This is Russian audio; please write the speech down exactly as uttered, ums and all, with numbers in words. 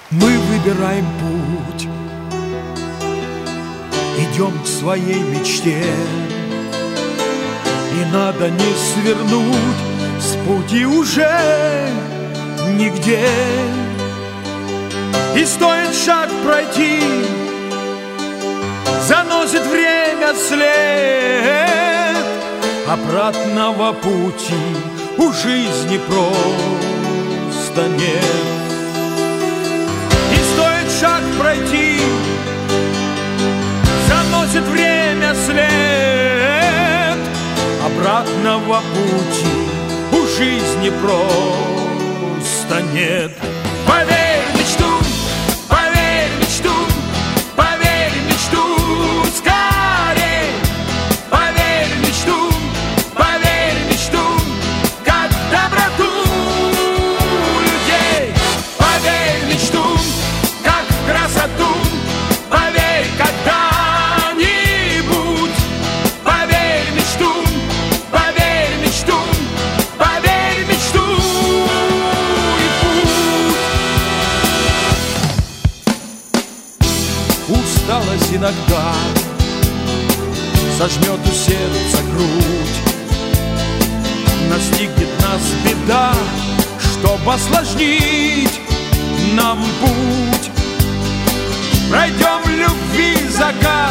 Мы выбираем путь, идем к своей мечте, и надо не свернуть с пути уже нигде. И стоит шаг пройти, заносит время след, обратного пути у жизни просто нет. И стоит шаг пройти, заносит время след, обратного пути у жизни просто нет. Поверь в мечту, поверь в мечту, поверь в мечту скорей. Поверь в мечту, поверь в мечту, как доброту людей. Поверь в мечту, как в красоту, поверь когда-нибудь. Поверь в мечту, поверь в мечту, поверь в мечту и путь. Усталость иногда сожмет у сердца грудь, настигнет нас беда, чтоб осложнить нам путь. Пройдем в любви закат,